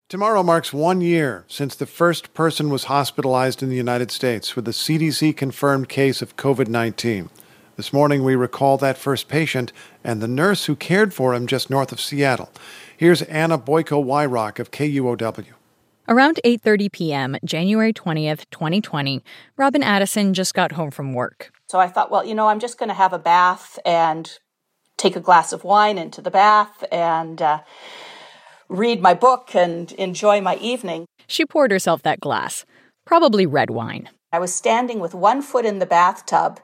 Tomorrow marks 1 year since the first person was hospitalized in the United States with a CDC-confirmed case of COVID-19. This morning, we recall that first patient and the nurse who cared for him just north of Seattle. Here's Anna Boyko-Wyrock of KUOW. Around 8:30 p.m., January 20th, 2020, Robin Addison just got home from work. So I thought, I'm just going to have a bath and take a glass of wine into the bath and read my book and enjoy my evening. She poured herself that glass, probably red wine. I was standing with one foot in the bathtub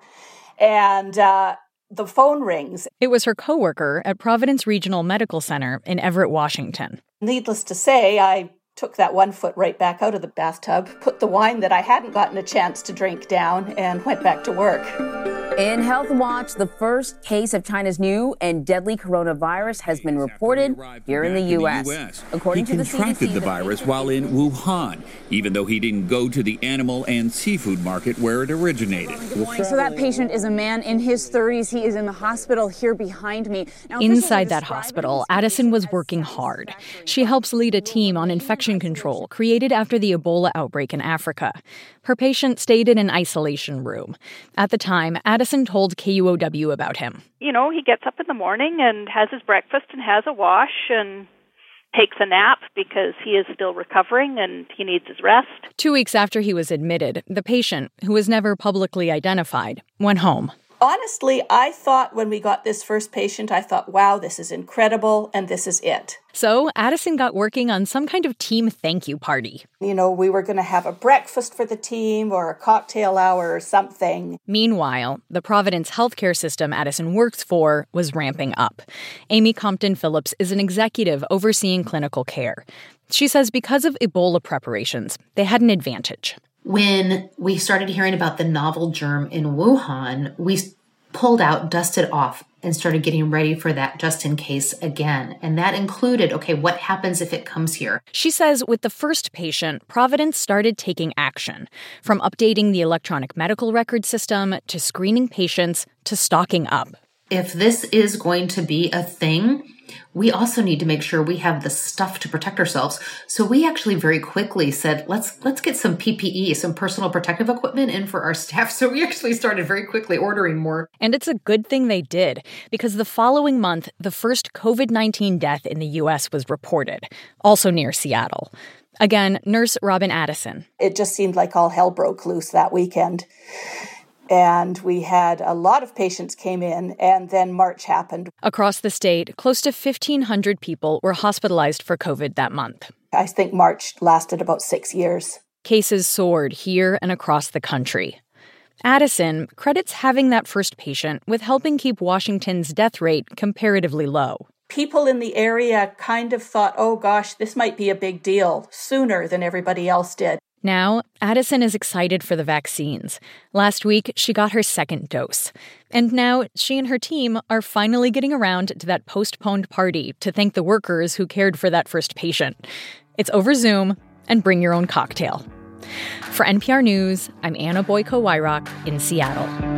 and the phone rings. It was her coworker at Providence Regional Medical Center in Everett, Washington. Needless to say, I took that 1 foot right back out of the bathtub, put the wine that I hadn't gotten a chance to drink down, and went back to work. In Health Watch, the first case of China's new and deadly coronavirus has been reported here in the U.S. According to the CDC, he contracted the virus while in Wuhan, even though he didn't go to the animal and seafood market where it originated. So that patient is a man in his 30s. He is in the hospital here behind me. Now, inside that hospital, Addison was working hard. She helps lead a team on infection control created after the Ebola outbreak in Africa. Her patient stayed in an isolation room. At the time, Addison told KUOW about him. He gets up in the morning and has his breakfast and has a wash and takes a nap because he is still recovering and he needs his rest. 2 weeks after he was admitted, the patient, who was never publicly identified, went home. Honestly, I thought when we got this first patient, I thought, wow, this is incredible, and this is it. So Addison got working on some kind of team thank you party. We were going to have a breakfast for the team or a cocktail hour or something. Meanwhile, the Providence healthcare system Addison works for was ramping up. Amy Compton Phillips is an executive overseeing clinical care. She says because of Ebola preparations, they had an advantage. When we started hearing about the novel germ in Wuhan, we pulled out, dusted off, and started getting ready for that just in case again. And that included, what happens if it comes here? She says with the first patient, Providence started taking action, from updating the electronic medical record system to screening patients to stocking up. If this is going to be a thing, we also need to make sure we have the stuff to protect ourselves. So we actually very quickly said, let's get some PPE, some personal protective equipment in for our staff. So we actually started very quickly ordering more. And it's a good thing they did, because the following month, the first COVID-19 death in the U.S. was reported, also near Seattle. Again, nurse Robin Addison. It just seemed like all hell broke loose that weekend. And we had a lot of patients came in, and then March happened. Across the state, close to 1,500 people were hospitalized for COVID that month. I think March lasted about 6 years. Cases soared here and across the country. Addison credits having that first patient with helping keep Washington's death rate comparatively low. People in the area kind of thought, oh gosh, this might be a big deal, sooner than everybody else did. Now, Addison is excited for the vaccines. Last week, she got her second dose. And now, she and her team are finally getting around to that postponed party to thank the workers who cared for that first patient. It's over Zoom, and bring your own cocktail. For NPR News, I'm Anna Boyko-Wyrock in Seattle.